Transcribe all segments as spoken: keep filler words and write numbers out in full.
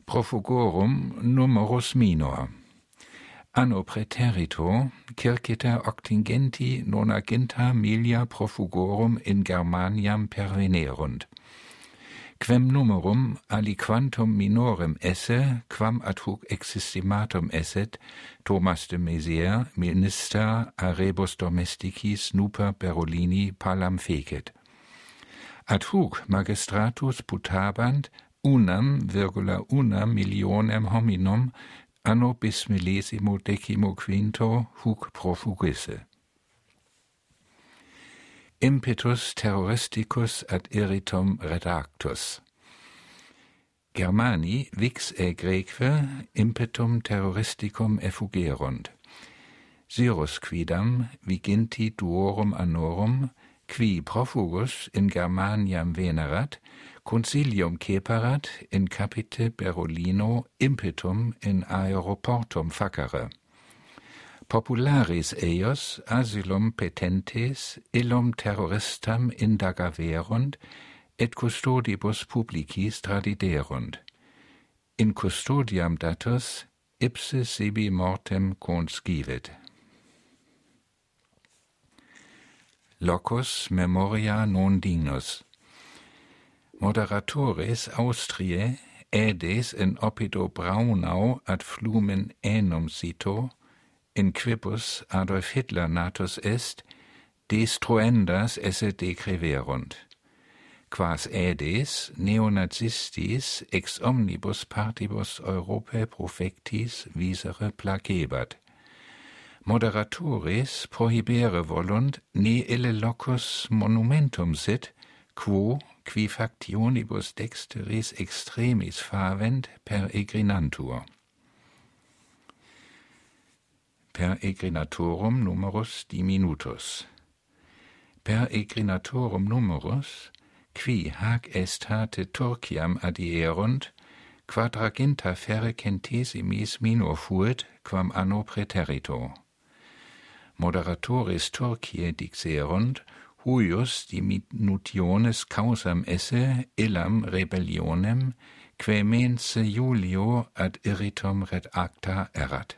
profugorum numerus minor. Anno praeterito circita octingenti nonaginta milia profugorum in Germaniam pervenerunt. Quem numerum aliquantum minorem esse, quam ad hoc existimatum esset, Thomas de Maizière, minister a rebus domesticis nuper Berolini palam fecit. Ad hoc magistratus putabant unam virgula una millionem hominum anno bis millesimo decimo quinto huc profugisse. Impetus terroristicus ad irritum redactus. Germani vix e Graeque impetum terroristicum effugerunt. Syrus quidam viginti duorum annorum, qui profugus in Germaniam venerat, concilium ceparat in capite Berolino impetum in aeroportum facere. Popularis eius asylum petentes illum terroristam indagaverunt et custodibus publicis tradiderunt. In custodiam datus ipse sibi mortem conscivit. Locus memoria non dignus. Moderatores Austriae aedes in oppido Braunau ad flumen enum cito, in quibus Adolf Hitler natus est, destruendas esse decreverunt. Quas aedes neonazistis ex omnibus partibus Europae profectis visere placebat. Moderatores prohibere volunt ne ille locus monumentum sit, quo, qui factionibus dexteris extremis favent peregrinantur. Peregrinatorum numerus diminutus. Peregrinatorum numerus, qui hac estate Turciam adierunt, quadraginta ferre centesimis minor fuit, quam anno praeterito. Moderatores Turciae dixerunt, huius diminutiones causam esse illam rebellionem, quae mense Julio ad irritum redacta erat.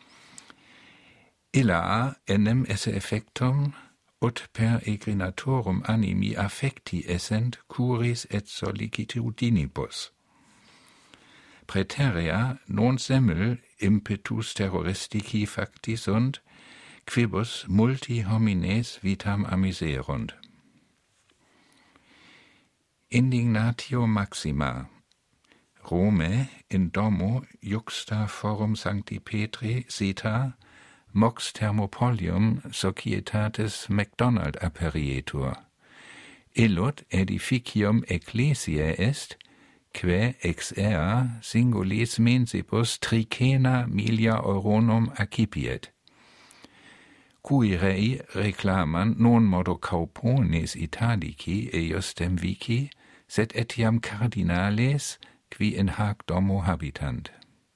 Illa enem esse effectum, ut peregrinatorum animi affecti essent curis et solicitudinibus. Praeterea non semmel impetus terroristici facti sunt, quibus multi homines vitam amiserunt. Indignatio maxima. Rome in domo juxta forum Sancti Petri sita mox thermopolium societatis McDonald aperietur. Illud edificium ecclesiae est, quae ex ea singulis mensibus tricena milia euronum accipiet. Cui rei reclaman non modo caupones italici eiustem vici, sed etiam cardinales, qui in hac domo habitant.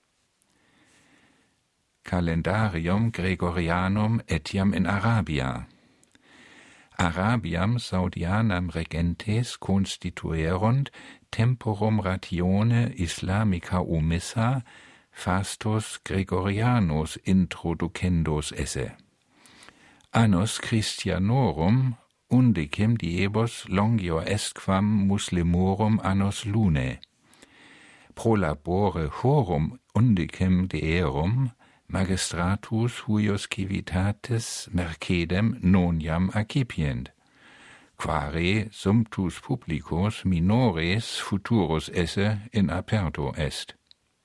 Calendarium Gregorianum etiam in Arabia. Arabiam Saudianam regentes constituerunt temporum ratione Islamica umissa fastus Gregorianus introducendos esse. Annus Christianorum undicem diebus longior est quam Muslimorum annus lunae. Pro labore horum undicem deerum magistratus huius civitatis mercedem non iam accipient, quare sumptus publicus minores futurus esse in aperto est.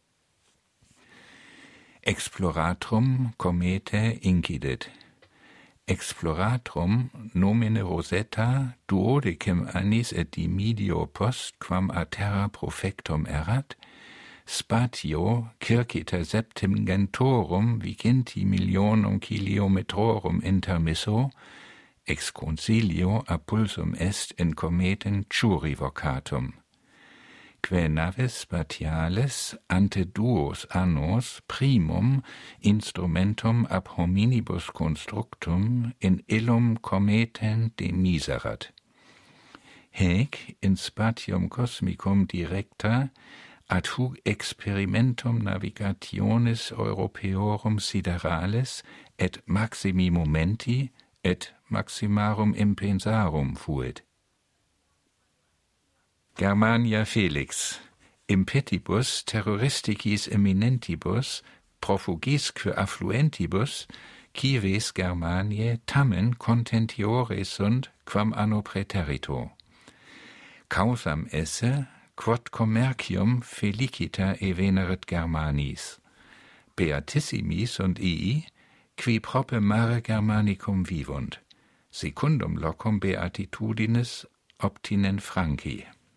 Exploratrum comete incidit. Exploratrum nomine Rosetta duodecim annis et dimidio post quam a terra profectum erat, spatio circita septingentorum viginti millionum kilometrorum intermisso, ex concilio apulsum est in cometen churivocatum. Quae naves spatiales ante duos annos primum instrumentum ab hominibus constructum in illum cometen demiserat. Haec in spatium cosmicum directa ad hoc experimentum navigationis europeorum sideralis et maximi momenti et maximarum impensarum fuit. Germania Felix, impetibus terroristicis eminentibus, profugisque affluentibus, cives Germaniae tamen contentiore sunt quam anno praeterito. Causam esse, quod commercium felicita eveneret Germanis. Beatissimi sunt ii, qui prope mare Germanicum vivunt, secundum locum beatitudinis obtinen Franci.